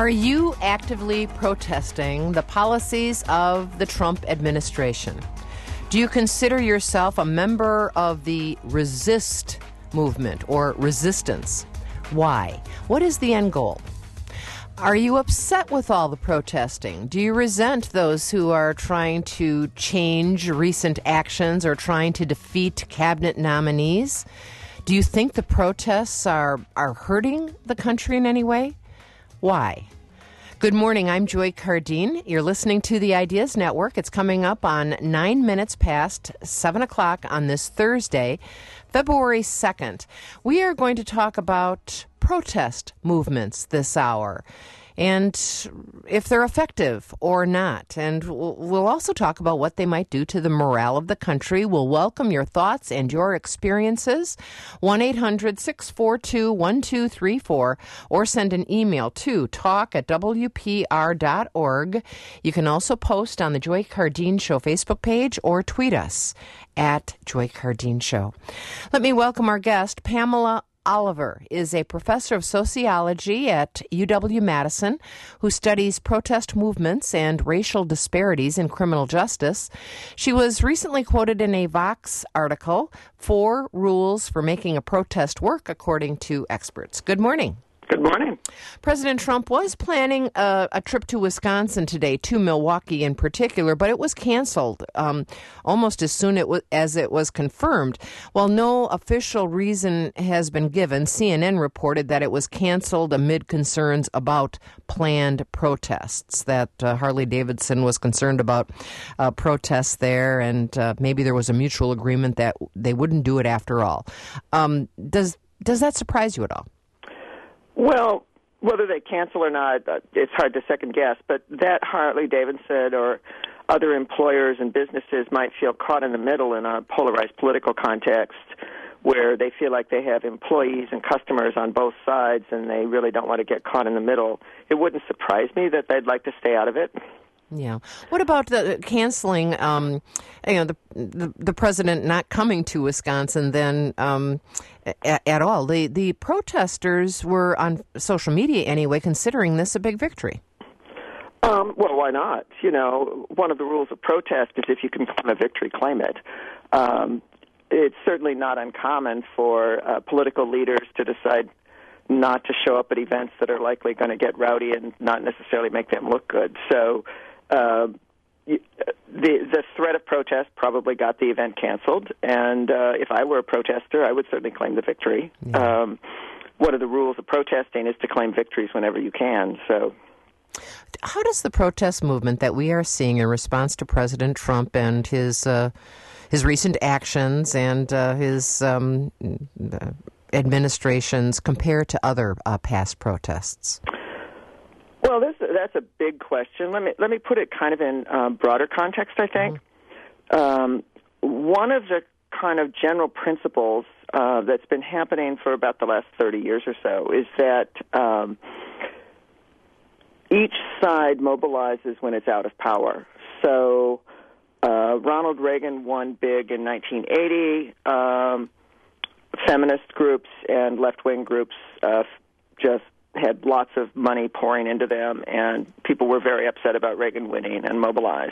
Are you actively protesting the policies of the Trump administration? Do you consider yourself a member of the resist movement or resistance? Why? What is the end goal? Are you upset with all the protesting? Do you resent those who are trying to change recent actions or trying to defeat cabinet nominees? Do you think the protests are hurting the country in any way? Why? Good morning. I'm Joy Cardine. You're listening to the Ideas Network. It's coming up on 9 minutes past 7 o'clock on this Thursday, February 2nd. We are going to talk about protest movements this hour and if they're effective or not. And we'll also talk about what they might do to the morale of the country. We'll welcome your thoughts and your experiences. 1-800-642-1234 or send an email to talk@wpr.org. You can also post on the Joy Cardine Show Facebook page or tweet us at Joy Cardine Show. Let me welcome our guest. Pamela Oliver is a professor of sociology at UW-Madison who studies protest movements and racial disparities in criminal justice. She was recently quoted in a Vox article, 4 Rules for Making a Protest Work, according to experts. Good morning. Good morning. President Trump was planning a trip to Wisconsin today, to Milwaukee in particular, but it was canceled almost as soon as it was confirmed. While no official reason has been given, CNN reported that it was canceled amid concerns about planned protests, that Harley-Davidson was concerned about protests there, and maybe there was a mutual agreement that they wouldn't do it after all. Does that surprise you at all? Well, whether they cancel or not, it's hard to second guess, but that Harley-Davidson or other employers and businesses might feel caught in the middle in a polarized political context where they feel like they have employees and customers on both sides and they really don't want to get caught in the middle. It wouldn't surprise me that they'd like to stay out of it. Yeah. What about the canceling, the president not coming to Wisconsin then at all? The protesters were on social media anyway considering this a big victory. Well, why not? You know, one of the rules of protest is if you can claim a victory, claim it. It's certainly not uncommon for political leaders to decide not to show up at events that are likely going to get rowdy and not necessarily make them look good. So the threat of protest probably got the event canceled, and if I were a protester, I would certainly claim the victory. Yeah. One of the rules of protesting is to claim victories whenever you can. So, how does the protest movement that we are seeing in response to President Trump and his recent actions and his administrations compare to other past protests? Well, that's a big question. Let me put it kind of in broader context, I think. Mm-hmm. One of the kind of general principles that's been happening for about the last 30 years or so is that each side mobilizes when it's out of power. So Ronald Reagan won big in 1980. Feminist groups and left-wing groups just had lots of money pouring into them, and people were very upset about Reagan winning and mobilized.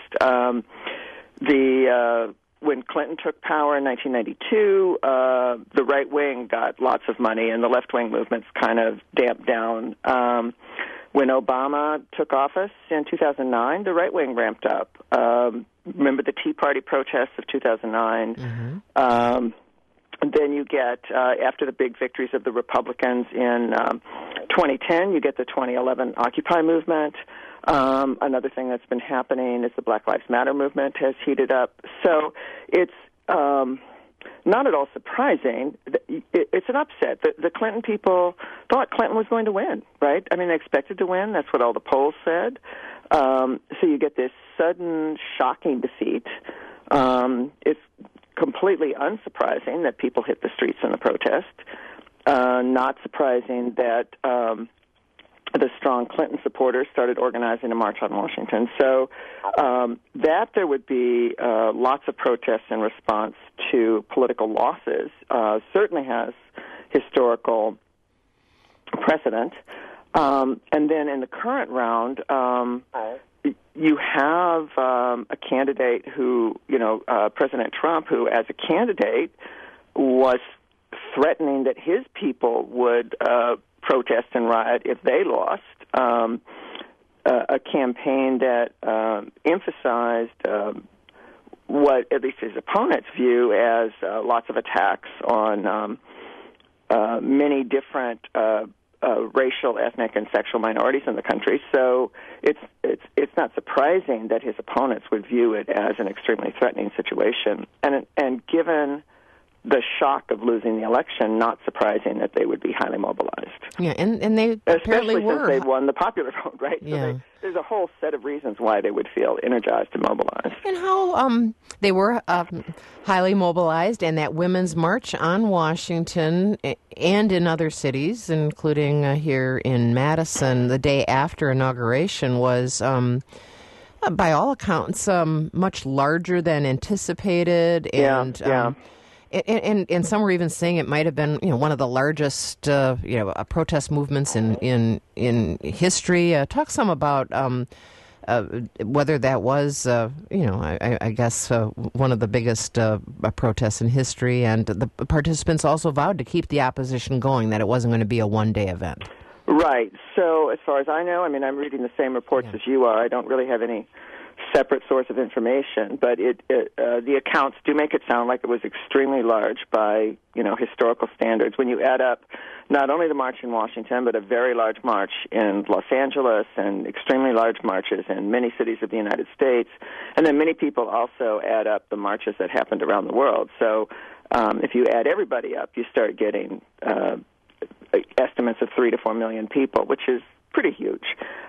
When Clinton took power in 1992, the right wing got lots of money, and the left wing movements kind of damped down. When Obama took office in 2009, the right wing ramped up. Remember the Tea Party protests of 2009? Mm-hmm. Then you get, after the big victories of the Republicans in 2010, you get the 2011 Occupy movement. Another thing that's been happening is the Black Lives Matter movement has heated up. So it's not at all surprising. It's an upset. The Clinton people thought Clinton was going to win, right? I mean, they expected to win. That's what all the polls said. So you get this sudden, shocking defeat. It's completely unsurprising that people hit the streets in the protest. Not surprising that the strong Clinton supporters started organizing a march on Washington. So that there would be lots of protests in response to political losses certainly has historical precedent. And then in the current round, you have a candidate who, President Trump, who as a candidate was threatening that his people would protest and riot if they lost. A campaign that emphasized what at least his opponents view as lots of attacks on many different racial, ethnic, and sexual minorities in the country. So it's not surprising that his opponents would view it as an extremely threatening situation. And given the shock of losing the election, not surprising that they would be highly mobilized. Yeah, and they apparently were. Especially since they won the popular vote, right? Yeah. So there's a whole set of reasons why they would feel energized and mobilized. And how they were highly mobilized, and that Women's March on Washington and in other cities, including here in Madison, the day after inauguration was, by all accounts, much larger than anticipated. And, And some were even saying it might have been, one of the largest, protest movements in history. Talk some about whether that was, I guess, one of the biggest protests in history. And the participants also vowed to keep the opposition going, that it wasn't going to be a one-day event. Right. So as far as I know, I'm reading the same reports as you are. I don't really have any separate source of information, but the accounts do make it sound like it was extremely large by historical standards. When you add up not only the march in Washington, but a very large march in Los Angeles and extremely large marches in many cities of the United States, and then many people also add up the marches that happened around the world. So if you add everybody up, you start getting estimates of 3 to 4 million people, which is pretty huge.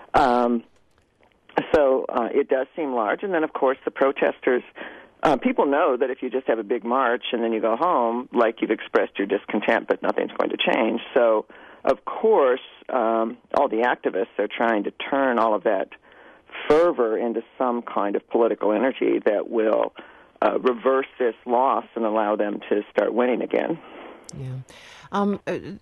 So it does seem large. And then, of course, the protesters, people know that if you just have a big march and then you go home, like you've expressed your discontent, but nothing's going to change. So, of course, all the activists are trying to turn all of that fervor into some kind of political energy that will reverse this loss and allow them to start winning again. Yeah.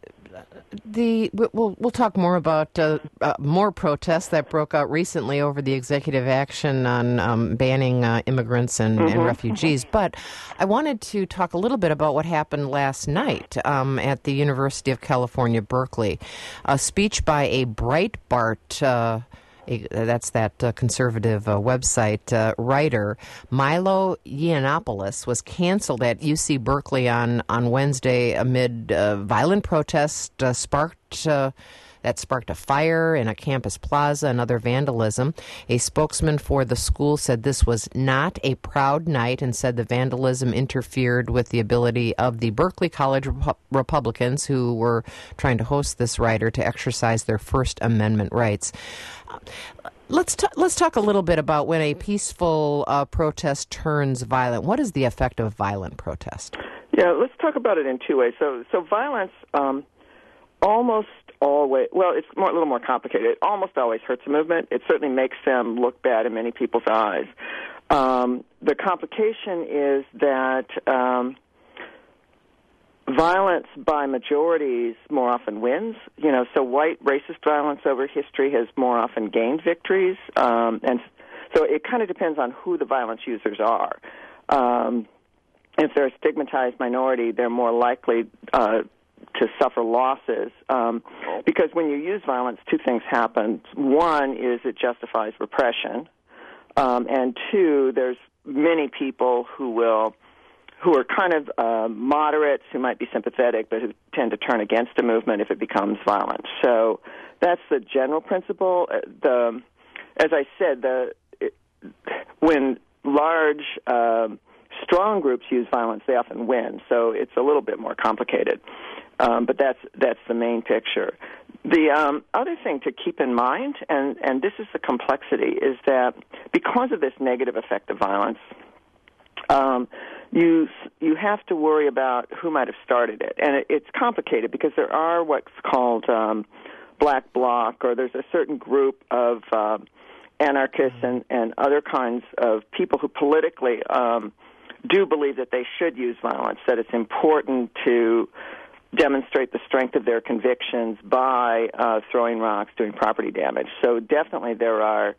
We'll talk more about more protests that broke out recently over the executive action on banning immigrants and refugees. But I wanted to talk a little bit about what happened last night at the University of California, Berkeley. A speech by a Breitbart that's that conservative website writer, Milo Yiannopoulos, was canceled at UC Berkeley on Wednesday amid violent protests sparked a fire in a campus plaza and other vandalism. A spokesman for the school said this was not a proud night and said the vandalism interfered with the ability of the Berkeley College Republicans, who were trying to host this writer, to exercise their First Amendment rights. Let's talk a little bit about when a peaceful protest turns violent. What is the effect of violent protest? Yeah, let's talk about it in two ways. So violence almost always, it's a little more complicated. It almost always hurts a movement. It certainly makes them look bad in many people's eyes. The complication is that violence by majorities more often wins. So white racist violence over history has more often gained victories. And so it kind of depends on who the violence users are. If they're a stigmatized minority, they're more likely to suffer losses, because when you use violence, two things happen. One is it justifies repression, and two, there's many people who are kind of moderates, who might be sympathetic, but who tend to turn against a movement if it becomes violent. So that's the general principle. As I said, when large strong groups use violence, they often win. So it's a little bit more complicated. But that's the main picture. The other thing to keep in mind, and this is the complexity, is that because of this negative effect of violence, you have to worry about who might have started it. And it's complicated because there are what's called black bloc, or there's a certain group of anarchists and other kinds of people who politically do believe that they should use violence, that it's important to demonstrate the strength of their convictions by throwing rocks, doing property damage. So definitely there are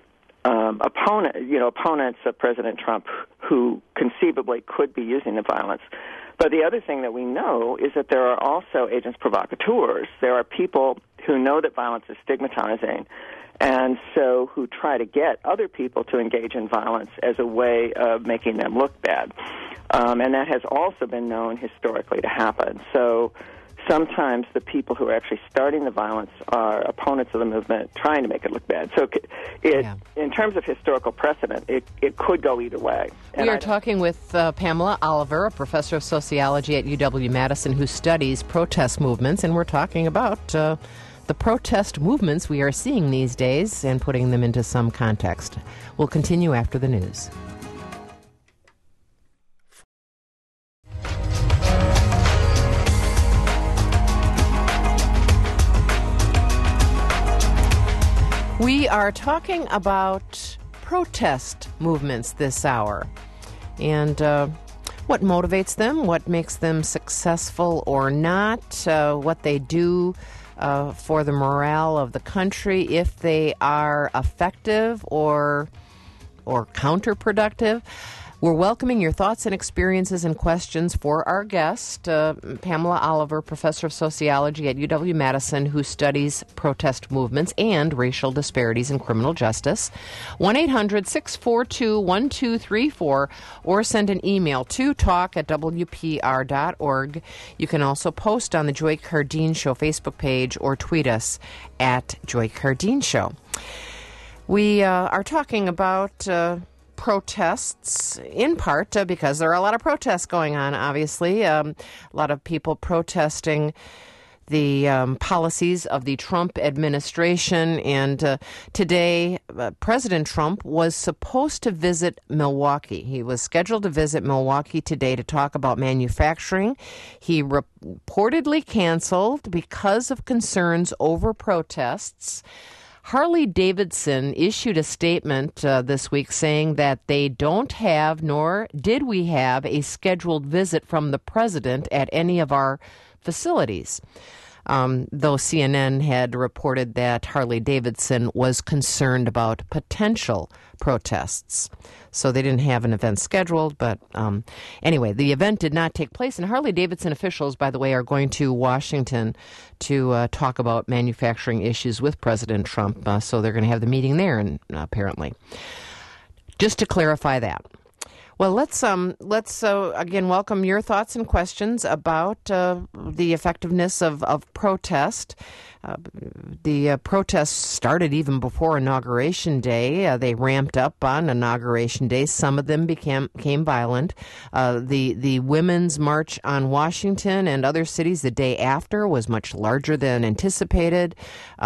opponents of President Trump who conceivably could be using the violence. But the other thing that we know is that there are also agents provocateurs. There are people who know that violence is stigmatizing, and so who try to get other people to engage in violence as a way of making them look bad. And that has also been known historically to happen. So sometimes the people who are actually starting the violence are opponents of the movement trying to make it look bad. So in terms of historical precedent, it could go either way. We are talking with Pamela Oliver, a professor of sociology at UW-Madison who studies protest movements, and we're talking about the protest movements we are seeing these days and putting them into some context. We'll continue after the news. We are talking about protest movements this hour and what motivates them, what makes them successful or not, what they do for the morale of the country, if they are effective or counterproductive. We're welcoming your thoughts and experiences and questions for our guest, Pamela Oliver, professor of sociology at UW-Madison, who studies protest movements and racial disparities in criminal justice. 1-800-642-1234, or send an email to talk@wpr.org. You can also post on the Joy Cardeen Show Facebook page or tweet us at Joy Cardeen Show. We are talking about protests, in part because there are a lot of protests going on, obviously. A lot of people protesting the policies of the Trump administration. And today, President Trump was supposed to visit Milwaukee. He was scheduled to visit Milwaukee today to talk about manufacturing. He reportedly canceled because of concerns over protests. Harley-Davidson issued a statement this week saying that they don't have, nor did we have, a scheduled visit from the president at any of our facilities. Though CNN had reported that Harley-Davidson was concerned about potential protests. So they didn't have an event scheduled, but anyway, the event did not take place. And Harley-Davidson officials, by the way, are going to Washington to talk about manufacturing issues with President Trump. So they're going to have the meeting there, and apparently. Just to clarify that. Well, let's again welcome your thoughts and questions about the effectiveness of protest. The protests started even before Inauguration Day. They ramped up on Inauguration Day. Some of them became violent. The Women's March on Washington and other cities the day after was much larger than anticipated,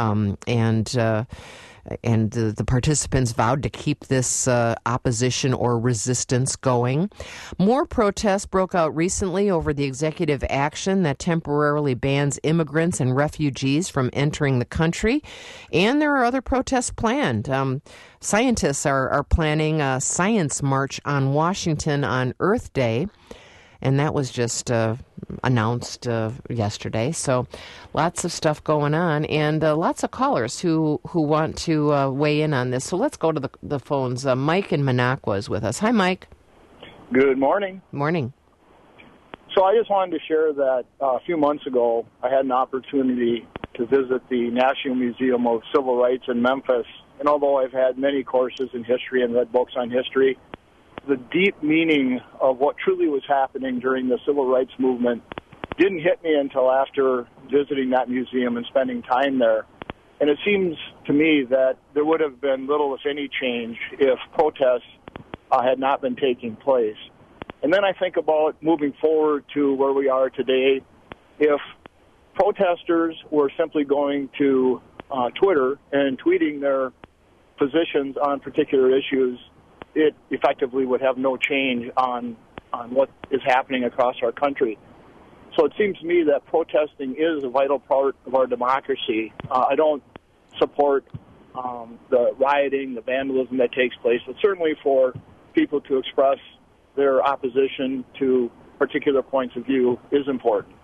and the participants vowed to keep this opposition or resistance going. More protests broke out recently over the executive action that temporarily bans immigrants and refugees from entering the country. And there are other protests planned. Scientists are planning a science march on Washington on Earth Day. And that was just announced yesterday. So lots of stuff going on, and lots of callers who want to weigh in on this. So let's go to the phones. Mike in Minocqua is with us. Hi, Mike. Good morning. Morning. So I just wanted to share that a few months ago, I had an opportunity to visit the National Museum of Civil Rights in Memphis. And although I've had many courses in history and read books on history, the deep meaning of what truly was happening during the civil rights movement didn't hit me until after visiting that museum and spending time there. And it seems to me that there would have been little, if any, change if protests had not been taking place. And then I think about moving forward to where we are today. If protesters were simply going to Twitter and tweeting their positions on particular issues, it effectively would have no change on what is happening across our country. So it seems to me that protesting is a vital part of our democracy. I don't support the rioting, the vandalism that takes place, but certainly for people to express their opposition to particular points of view is important.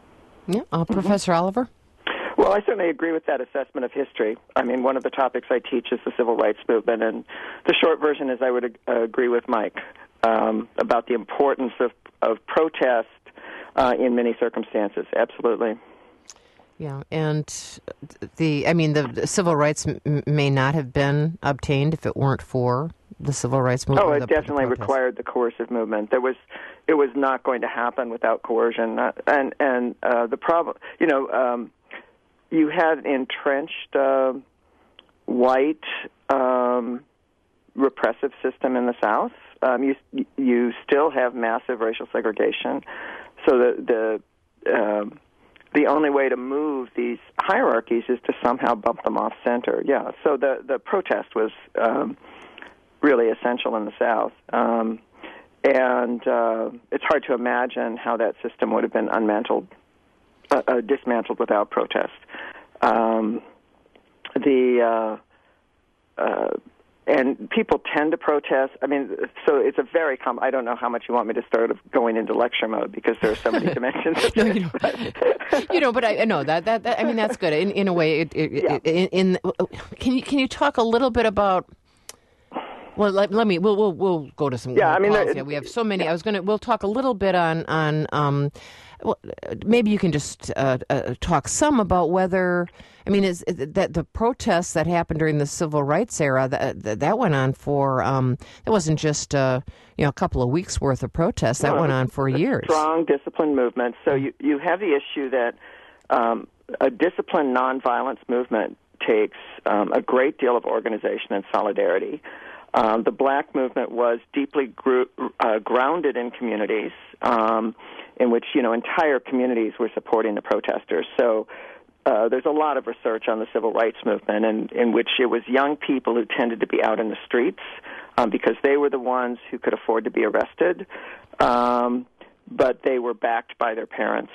Yeah, Professor Oliver? Well, I certainly agree with that assessment of history. I mean, one of the topics I teach is the civil rights movement, and the short version is I would agree with Mike about the importance of protest in many circumstances. Absolutely. Yeah, and the civil rights may not have been obtained if it weren't for the civil rights movement. Oh, it definitely required the coercive movement. It was not going to happen without coercion, and the problem, you had entrenched white repressive system in the South. You still have massive racial segregation, so the only way to move these hierarchies is to somehow bump them off center. Yeah, so the protest was really essential in the South, and it's hard to imagine how that system would have been dismantled without protest. And people tend to protest. I mean, so it's a very I don't know how much you want me to start going into lecture mode because there are so many dimensions. No, you don't. But I know that. I mean, that's good. In a way, can you talk a little bit about? Well, we'll go to some. Yeah, I mean, we have so many. Yeah. We'll talk a little bit on. Well, maybe you can just talk some about whether. I mean, is that the protests that happened during the civil rights era that went on for it wasn't just a couple of weeks worth of protests that went on for years. Strong disciplined movement. So you have the issue that a disciplined nonviolence movement takes a great deal of organization and solidarity. The black movement was deeply grounded in communities in which entire communities were supporting the protesters. So there's a lot of research on the civil rights movement, and in which it was young people who tended to be out in the streets because they were the ones who could afford to be arrested, but they were backed by their parents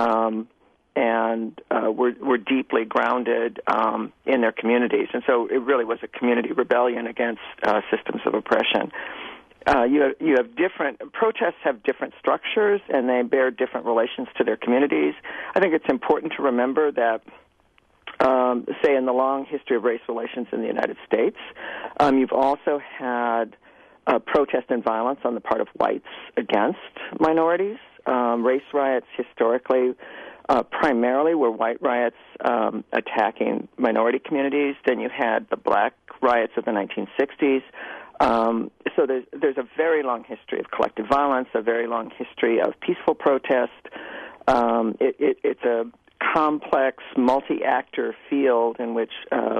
and were deeply grounded in their communities. And so it really was a community rebellion against systems of oppression. You have different protests have different structures, and they bear different relations to their communities. I think it's important to remember that, say, in the long history of race relations in the United States, you've also had protest and violence on the part of whites against minorities. Race riots historically primarily were white riots attacking minority communities. Then you had the black riots of the 1960s. So there's a very long history of collective violence, a very long history of peaceful protest. It's a complex, multi-actor field in which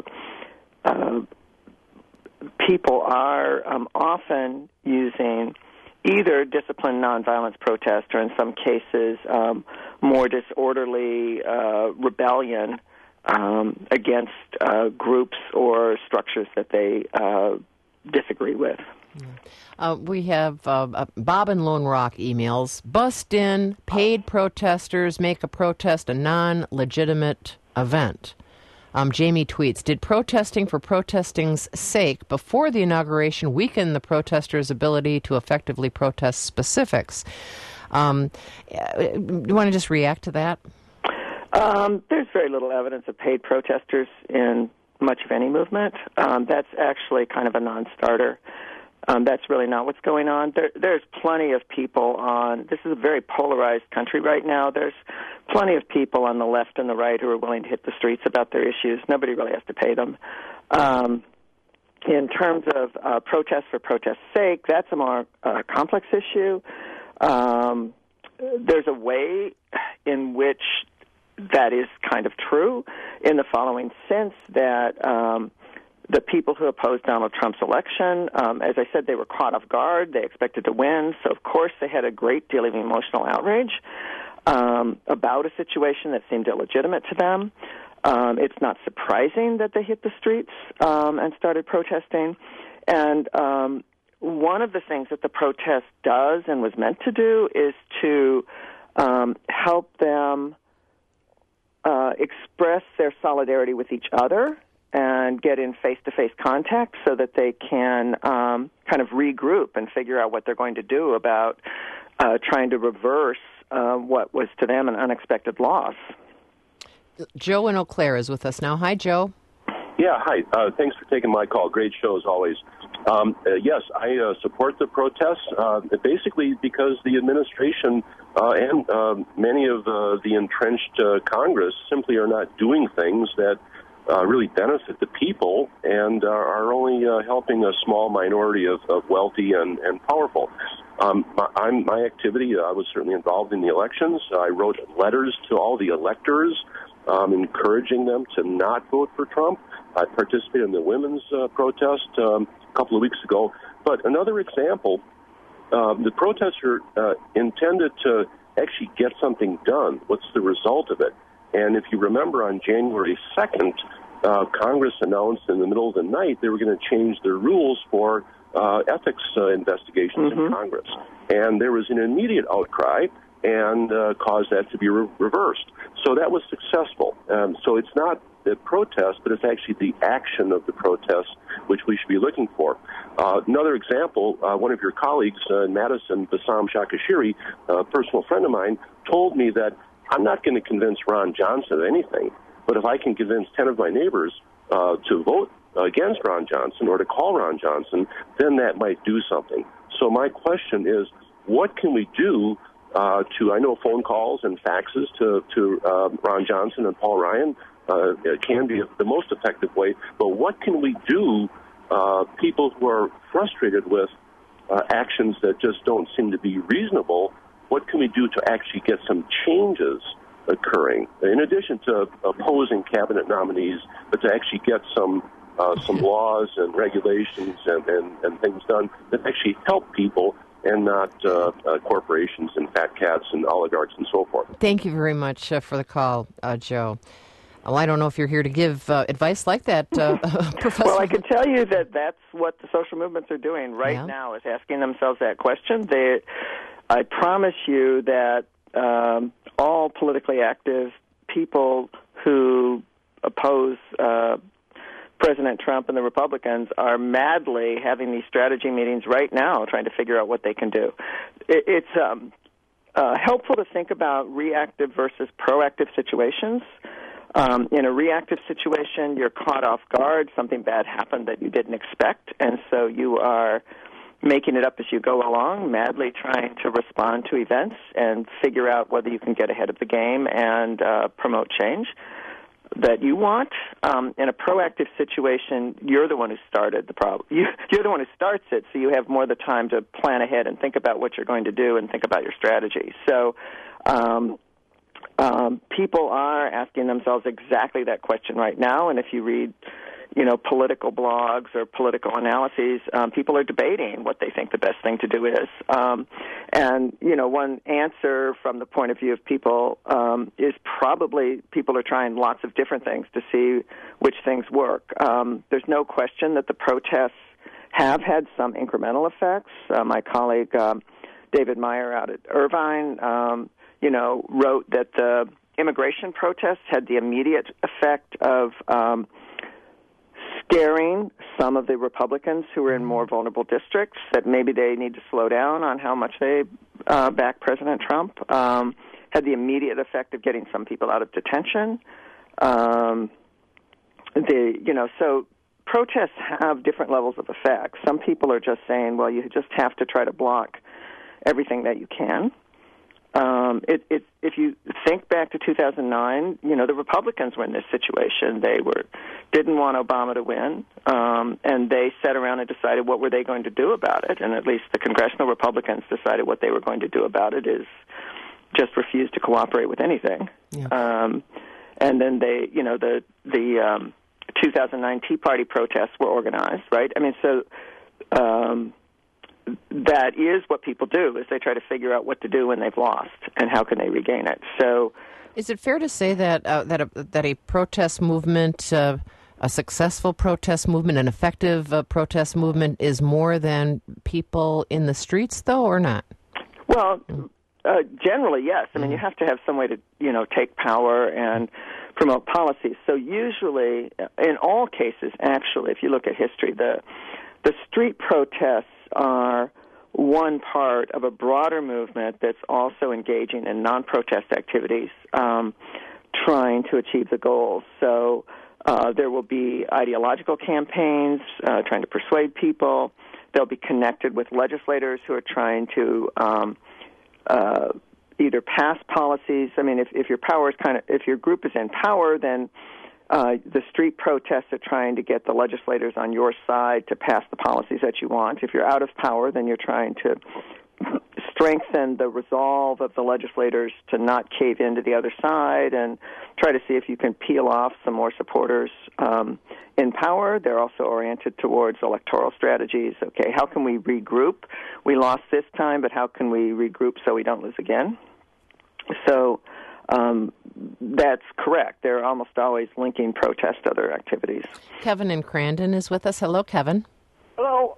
people are often using either disciplined nonviolence protest or, in some cases, more disorderly rebellion against groups or structures that they disagree with. We have Bob and Lone Rock emails. Bust in, paid protesters make a protest a non-legitimate event. Jamie tweets, did protesting for protesting's sake before the inauguration weaken the protesters' ability to effectively protest specifics? Do you want to just react to that? There's very little evidence of paid protesters in much of any movement. That's actually kind of a non-starter. That's really not what's going on. There's plenty of people this is a very polarized country right now. There's plenty of people on the left and the right who are willing to hit the streets about their issues. Nobody really has to pay them. In terms of protest for protest's sake, that's a more complex issue. There's a way in which that is kind of true in the following sense that the people who opposed Donald Trump's election, as I said, they were caught off guard. They expected to win, so of course they had a great deal of emotional outrage about a situation that seemed illegitimate to them. It's not surprising that they hit the streets and started protesting. And one of the things that the protest does and was meant to do is to help them express their solidarity with each other and get in face-to-face contact so that they can kind of regroup and figure out what they're going to do about trying to reverse what was to them an unexpected loss. Joe in Eau Claire is with us now. Hi, Joe. Yeah, hi. Thanks for taking my call. Great show as always. Yes, I support the protests, basically because the administration and many of the entrenched Congress simply are not doing things that really benefit the people and are only helping a small minority of wealthy and powerful. My activity, I was certainly involved in the elections. I wrote letters to all the electors encouraging them to not vote for Trump. I participated in the women's protest a couple of weeks ago. But another example, the protests are intended to actually get something done. What's the result of it? And if you remember, on January 2nd, Congress announced in the middle of the night they were going to change their rules for ethics investigations in Congress. And there was an immediate outcry and caused that to be reversed. So that was successful. So it's not the protest, but it's actually the action of the protest which we should be looking for. Another example, one of your colleagues in Madison, Bassam Shakashiri, a personal friend of mine, told me that I'm not going to convince Ron Johnson of anything, but if I can convince 10 of my neighbors to vote against Ron Johnson or to call Ron Johnson, then that might do something. So my question is, what can we do I know phone calls and faxes to Ron Johnson and Paul Ryan can be the most effective way, but what can we do, people who are frustrated with actions that just don't seem to be reasonable, what can we do to actually get some changes occurring, in addition to opposing cabinet nominees, but to actually get some laws and regulations and things done that actually help people and not corporations and fat cats and oligarchs and so forth. Thank you very much for the call, Joe. Well, I don't know if you're here to give advice like that, Professor. Well, I can tell you that that's what the social movements are doing right now, is asking themselves that question. I promise you that all politically active people who oppose President Trump and the Republicans are madly having these strategy meetings right now trying to figure out what they can do. It's helpful to think about reactive versus proactive situations. In a reactive situation, you're caught off guard. Something bad happened that you didn't expect, and so you are making it up as you go along, madly trying to respond to events and figure out whether you can get ahead of the game and promote change that you want. In a proactive situation, you're the one who started the problem. You're the one who starts it, so you have more of the time to plan ahead and think about what you're going to do and think about your strategy. So people are asking themselves exactly that question right now, and if you read political blogs or political analyses, people are debating what they think the best thing to do is. And one answer from the point of view of people is probably people are trying lots of different things to see which things work. There's no question that the protests have had some incremental effects. My colleague David Meyer out at Irvine, wrote that the immigration protests had the immediate effect of scaring some of the Republicans who were in more vulnerable districts that maybe they need to slow down on how much they back President Trump. Had the immediate effect of getting some people out of detention. So protests have different levels of effect. Some people are just saying, well, you just have to try to block everything that you can. If you think back to 2009, the Republicans were in this situation. They didn't want Obama to win, and they sat around and decided what were they going to do about it. And at least the congressional Republicans decided what they were going to do about it is just refuse to cooperate with anything. Yeah. And then they, the 2009 Tea Party protests were organized, right? I mean, so. That is what people do, is they try to figure out what to do when they've lost and how can they regain it. So, is it fair to say that that a protest movement, a successful protest movement, an effective protest movement, is more than people in the streets, though, or not? Well, generally, yes. I mean, you have to have some way to take power and promote policies. So usually, in all cases, actually, if you look at history, the street protests are one part of a broader movement that's also engaging in non-protest activities, trying to achieve the goals. So there will be ideological campaigns trying to persuade people. They'll be connected with legislators who are trying to either pass policies. I mean, if your power is if your group is in power, then the street protests are trying to get the legislators on your side to pass the policies that you want. If you're out of power, then you're trying to strengthen the resolve of the legislators to not cave into the other side and try to see if you can peel off some more supporters in power. They're also oriented towards electoral strategies. Okay, how can we regroup? We lost this time, but how can we regroup so we don't lose again? So that's correct. They're almost always linking protest to other activities. Kevin in Crandon is with us. Hello, Kevin. Hello.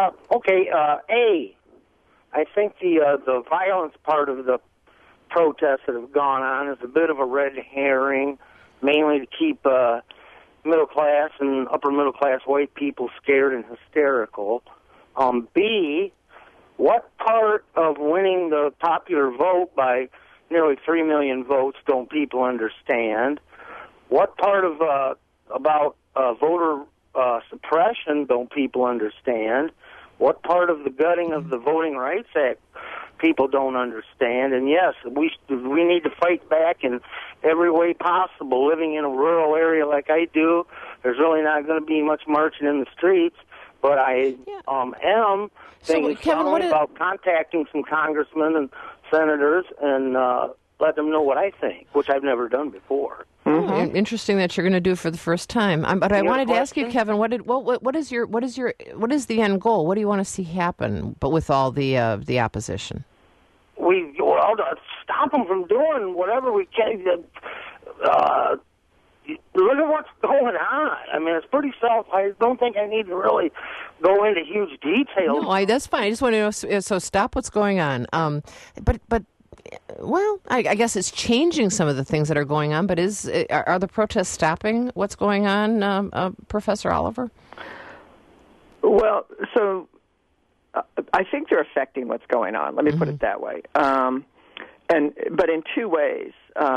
I think the violence part of the protests that have gone on is a bit of a red herring, mainly to keep middle class and upper middle class white people scared and hysterical. B, what part of winning the popular vote by nearly 3 million votes don't people understand? What part of about voter suppression don't people understand? What part of the gutting of the Voting Rights Act people don't understand? And yes, we need to fight back in every way possible. Living in a rural area like I do, there's really not going to be much marching in the streets. But I am thinking strongly about contacting some congressmen and senators and let them know what I think, which I've never done before. Mm-hmm. Interesting that you're going to do it for the first time. But I wanted to ask you, Kevin, what is the end goal? What do you want to see happen? But with all the opposition, stop them from doing whatever we can. Look at what's going on. I mean, it's pretty I don't think I need to really go into huge details. No, that's fine. I just want to know. So stop what's going on. But. Well, I guess it's changing some of the things that are going on, but are the protests stopping what's going on, Professor Oliver? Well, so I think they're affecting what's going on. Let me put it that way. But in two ways.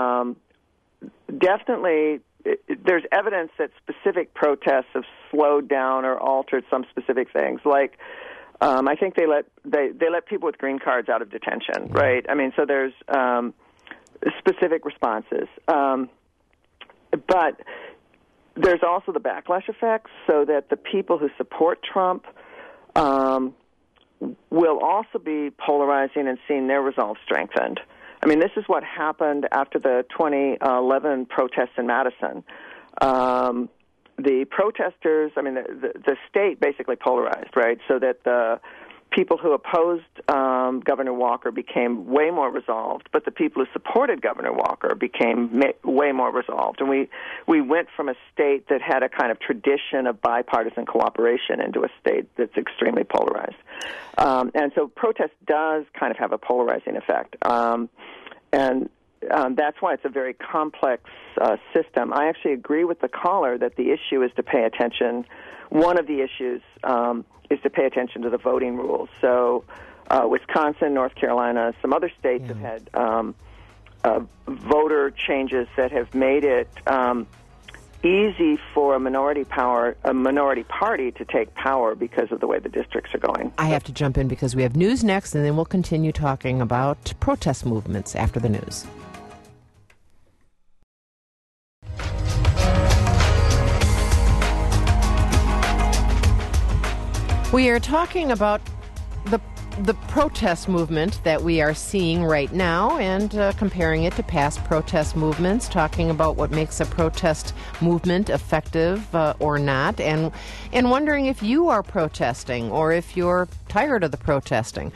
Definitely, there's evidence that specific protests have slowed down or altered some specific things, like I think they let people with green cards out of detention, right? I mean, so there's specific responses. But there's also the backlash effects, so that the people who support Trump will also be polarizing and seeing their resolve strengthened. I mean, this is what happened after the 2011 protests in Madison. The protesters, I mean, the state basically polarized, right? So that the people who opposed Governor Walker became way more resolved, but the people who supported Governor Walker became way more resolved. And we went from a state that had a kind of tradition of bipartisan cooperation into a state that's extremely polarized. And so protest does kind of have a polarizing effect. And that's why it's a very complex system. I actually agree with the caller that the issue is to pay attention. One of the issues is to pay attention to the voting rules. So Wisconsin, North Carolina, some other states have had voter changes that have made it easy for a minority party to take power because of the way the districts are going. I have to jump in because we have news next, and then we'll continue talking about protest movements after the news. We are talking about the protest movement that we are seeing right now and comparing it to past protest movements, talking about what makes a protest movement effective or not, and wondering if you are protesting or if you're tired of the protesting.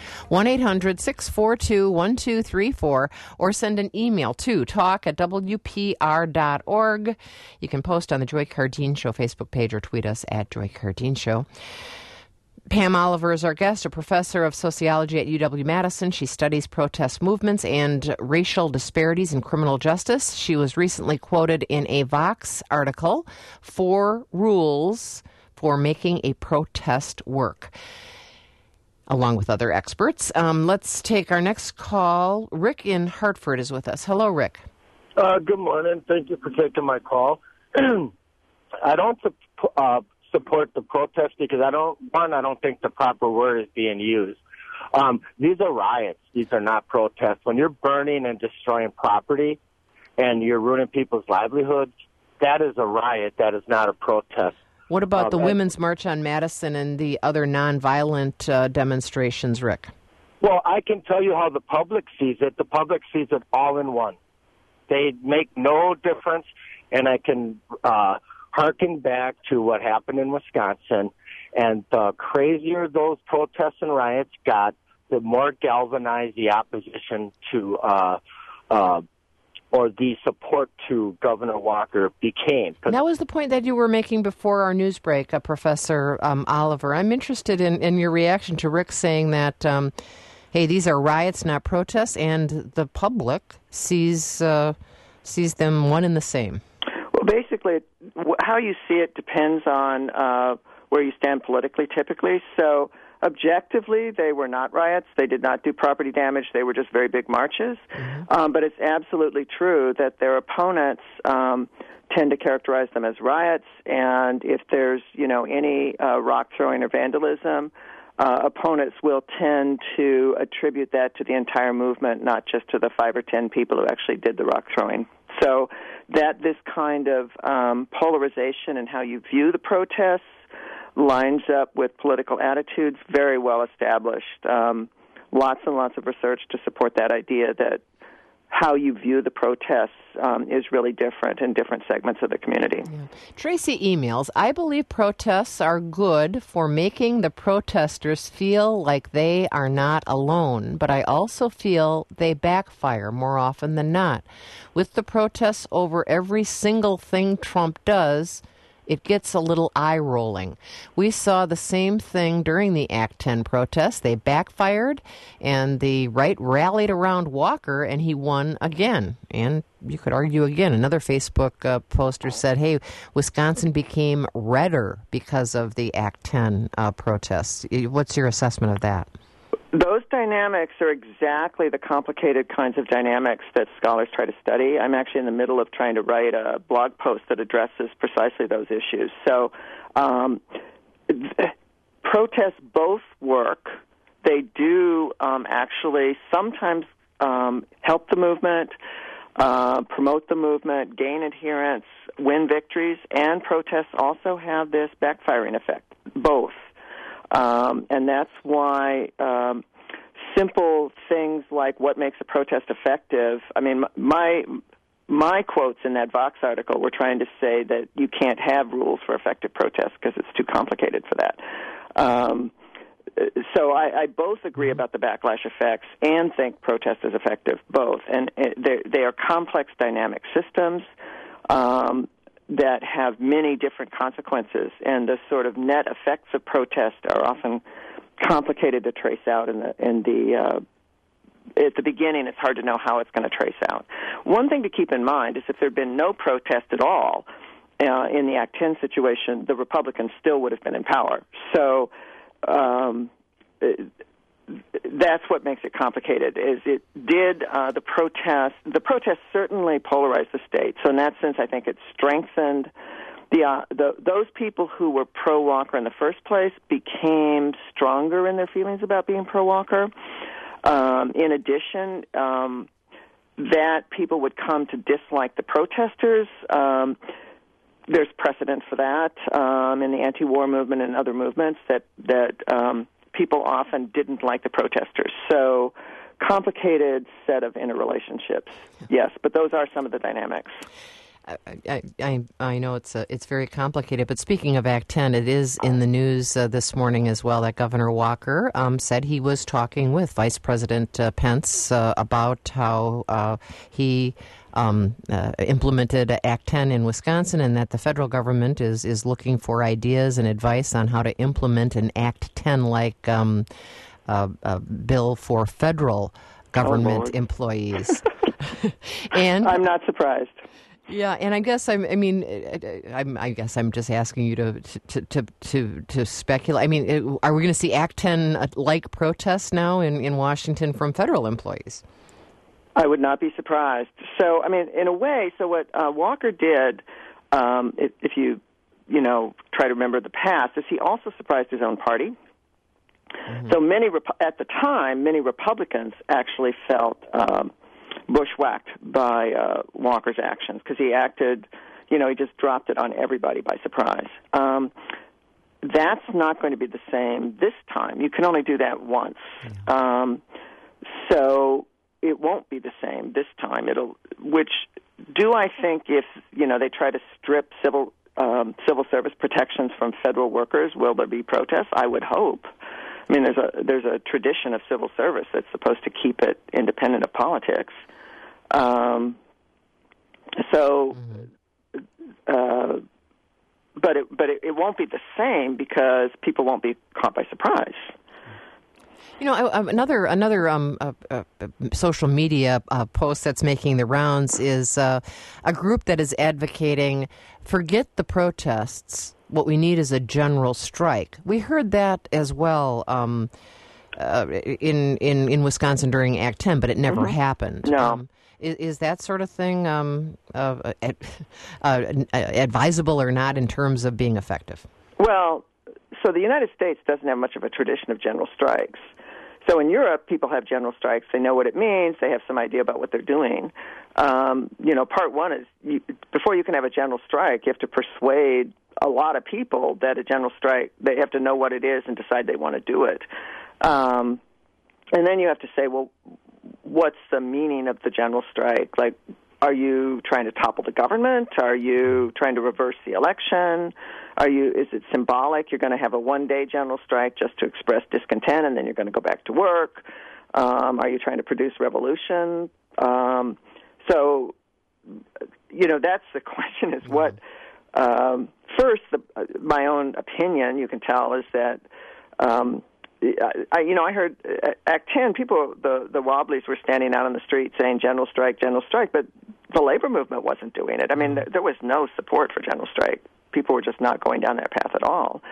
1-800-642-1234 or send an email to talk@wpr.org. You can post on the Joy Cardine Show Facebook page or tweet us at Joy Cardine Show. Pam Oliver is our guest, a professor of sociology at UW-Madison. She studies protest movements and racial disparities in criminal justice. She was recently quoted in a Vox article, 4 Rules for Making a Protest Work. along with other experts. Let's take our next call. Rick in Hartford is with us. Hello, Rick. Good morning. Thank you for taking my call. I don't support the protest because I don't think the proper word is being used. These are riots. These are not protests. When you're burning and destroying property and you're ruining people's livelihoods, that is a riot. That is not a protest. What about the Women's March on Madison and the other nonviolent demonstrations, Rick? Well, I can tell you how the public sees it. The public sees it all in one. They make no difference, and I can harken back to what happened in Wisconsin, and the crazier those protests and riots got, the more galvanized the opposition to or the support to Governor Walker became. That was the point that you were making before our news break, Professor Oliver. I'm interested in your reaction to Rick saying that, hey, these are riots, not protests, and the public sees them one and the same. Well, basically, how you see it depends on where you stand politically, typically. So objectively, they were not riots. They did not do property damage. They were just very big marches. Mm-hmm. But it's absolutely true that their opponents tend to characterize them as riots. And if there's, any rock throwing or vandalism, opponents will tend to attribute that to the entire movement, not just to the 5 or 10 people who actually did the rock throwing. So that this kind of polarization in how you view the protests lines up with political attitudes, very well established. Lots and lots of research to support that idea that how you view the protests is really different in different segments of the community. Yeah. Tracy emails, I believe protests are good for making the protesters feel like they are not alone, but I also feel they backfire more often than not. With the protests over every single thing Trump does, it gets a little eye-rolling. We saw the same thing during the Act 10 protests. They backfired, and the right rallied around Walker, and he won again. And you could argue again. Another Facebook poster said, hey, Wisconsin became redder because of the Act 10 protests. What's your assessment of that? Those dynamics are exactly the complicated kinds of dynamics that scholars try to study. I'm actually in the middle of trying to write a blog post that addresses precisely those issues. So protests both work. They do actually sometimes help the movement, promote the movement, gain adherence, win victories, and protests also have this backfiring effect, both. And that's why simple things like what makes a protest effective, I mean, my quotes in that Vox article were trying to say that you can't have rules for effective protests because it's too complicated for that. So I both agree about the backlash effects and think protest is effective, both. And they are complex dynamic systems that have many different consequences, and the sort of net effects of protest are often complicated to trace out at the beginning. It's hard to know how it's going to trace out. One thing to keep in mind is if there had been no protest at all in the Act 10 situation, the Republicans still would have been in power. So that's what makes it complicated. Is it did the protest certainly polarized the state. So in that sense, I think it strengthened those people who were pro-Walker in the first place became stronger in their feelings about being pro-Walker. In addition, that people would come to dislike the protesters. There's precedent for that in the anti-war movement and other movements that people often didn't like the protesters. So complicated set of interrelationships, yes, but those are some of the dynamics. I know it's very complicated, but speaking of Act 10, it is in the news this morning as well that Governor Walker said he was talking with Vice President Pence about how he implemented Act 10 in Wisconsin, and that the federal government is looking for ideas and advice on how to implement an Act 10-like bill for federal government employees. And I'm not surprised. Yeah, and I guess I guess I'm just asking you to speculate. I mean, are we going to see Act 10 like protests now in Washington from federal employees? I would not be surprised. So, I mean, in a way, so what Walker did, if you try to remember the past, is he also surprised his own party. Mm-hmm. So at the time, many Republicans actually felt bushwhacked by Walker's actions because he acted, he just dropped it on everybody by surprise. That's not going to be the same this time. You can only do that once. Mm-hmm. So it won't be the same this time. I think if, they try to strip civil service protections from federal workers, will there be protests? I would hope. I mean, there's a tradition of civil service that's supposed to keep it independent of politics. But it won't be the same because people won't be caught by surprise. Another social media post that's making the rounds is a group that is advocating, forget the protests. What we need is a general strike. We heard that as well in Wisconsin during Act 10, but it never mm-hmm. happened. No. Is that sort of thing advisable or not in terms of being effective? Well, so the United States doesn't have much of a tradition of general strikes. So in Europe, people have general strikes. They know what it means. They have some idea about what they're doing. Part one is before you can have a general strike, you have to persuade a lot of people that a general strike, they have to know what it is and decide they want to do it. And then you have to say, well, what's the meaning of the general strike? Like, are you trying to topple the government? Are you trying to reverse the election? Is it symbolic? You're going to have a one-day general strike just to express discontent, and then you're going to go back to work? Are you trying to produce revolution? So, that's the question is what... First, my own opinion, you can tell, is that I heard Act 10, people, the Wobblies were standing out on the street saying general strike, but the labor movement wasn't doing it. I mean, there was no support for general strike. People were just not going down that path at all.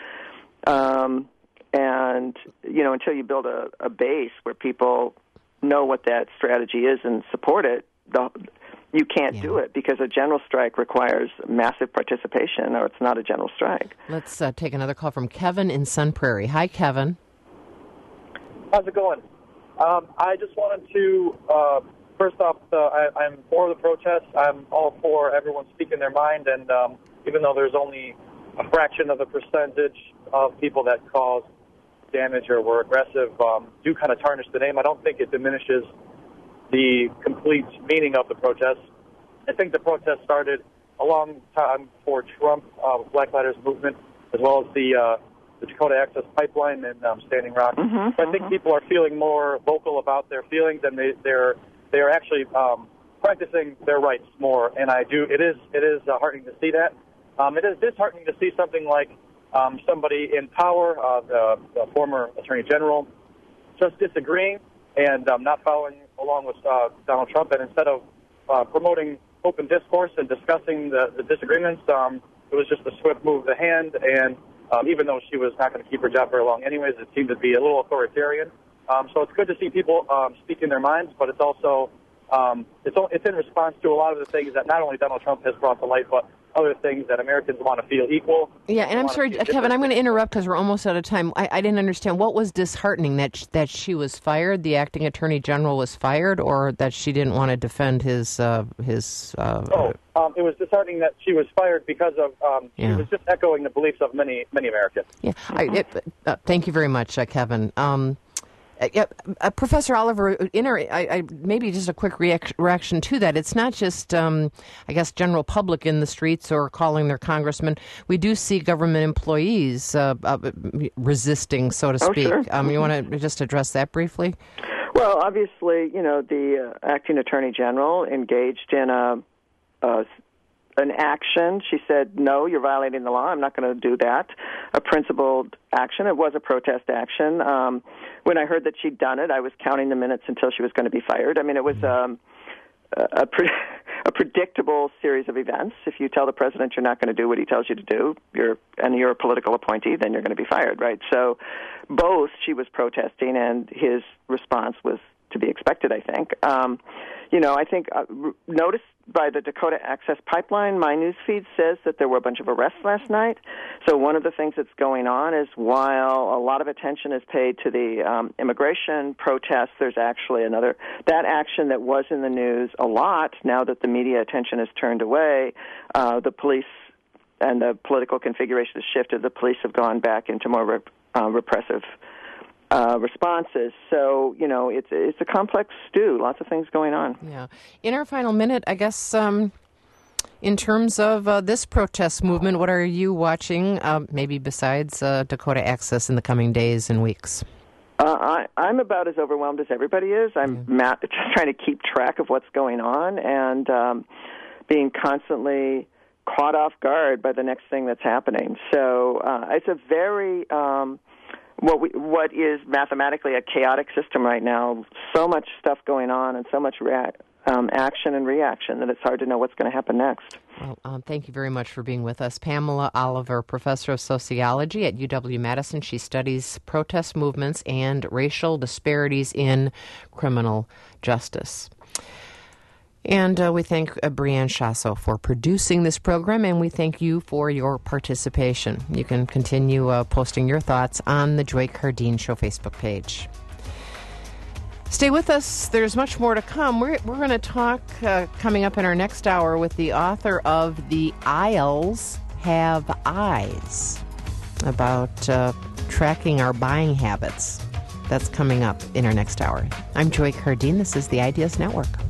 And, until you build a base where people know what that strategy is and support it, you can't do it because a general strike requires massive participation or it's not a general strike. Let's take another call from Kevin in Sun Prairie. Hi, Kevin. How's it going? I just wanted to, first off, I'm for the protests. I'm all for everyone speaking their mind, and even though there's only a fraction of the percentage of people that cause damage or were aggressive, do kind of tarnish the name, I don't think it diminishes the complete meaning of the protests. I think the protest started a long time before Trump, with Black Lives Movement, as well as the Dakota Access Pipeline and Standing Rock. Mm-hmm, so I think people are feeling more vocal about their feelings, and they are actually practicing their rights more. And it is heartening to see that. It is disheartening to see something like somebody in power, the former Attorney General, just disagreeing and not following along with Donald Trump, and instead of promoting open discourse and discussing the disagreements, it was just a swift move of the hand, and even though she was not going to keep her job very long anyways, it seemed to be a little authoritarian. So it's good to see people speaking their minds, but it's also it's in response to a lot of the things that not only Donald Trump has brought to light, but other things that Americans want to feel equal. Yeah, and I'm sorry, Kevin, I'm going to interrupt because we're almost out of time. I didn't understand. What was disheartening, that she was fired, the acting attorney general was fired, or that she didn't want to defend his it was disheartening that she was fired because of she was just echoing the beliefs of many Americans. Yeah, thank you very much, Kevin. Professor Oliver, maybe just a quick reaction to that. It's not just, I guess, general public in the streets or calling their congressman. We do see government employees resisting, so to speak. Sure. You want to just address that briefly? Well, obviously, the acting attorney general engaged in an action. She said, no, you're violating the law. I'm not going to do that. A principled action. It was a protest action. When I heard that she'd done it, I was counting the minutes until she was going to be fired. I mean, it was a a predictable series of events. If you tell the president you're not going to do what he tells you to do, you're a political appointee, then you're going to be fired, right? So both she was protesting and his response was to be expected, I think. I think noticed by the Dakota Access Pipeline, my news feed says that there were a bunch of arrests last night. So one of the things that's going on is while a lot of attention is paid to the immigration protests, there's actually that action that was in the news a lot, now that the media attention has turned away, the police and the political configuration has shifted. The police have gone back into more repressive responses. So, it's a complex stew, lots of things going on. Yeah. In our final minute, I guess, in terms of this protest movement, what are you watching, maybe besides Dakota Access in the coming days and weeks? I'm about as overwhelmed as everybody is. I'm just trying to keep track of what's going on and being constantly caught off guard by the next thing that's happening. So it's a very... what is mathematically a chaotic system right now, so much stuff going on and so much action and reaction that it's hard to know what's going to happen next. Well, thank you very much for being with us. Pamela Oliver, professor of sociology at UW-Madison. She studies protest movements and racial disparities in criminal justice. And we thank Brianne Shasso for producing this program, and we thank you for your participation. You can continue posting your thoughts on the Joy Cardeen Show Facebook page. Stay with us. There's much more to come. We're going to talk coming up in our next hour with the author of The Aisles Have Eyes about tracking our buying habits. That's coming up in our next hour. I'm Joy Cardeen. This is the Ideas Network.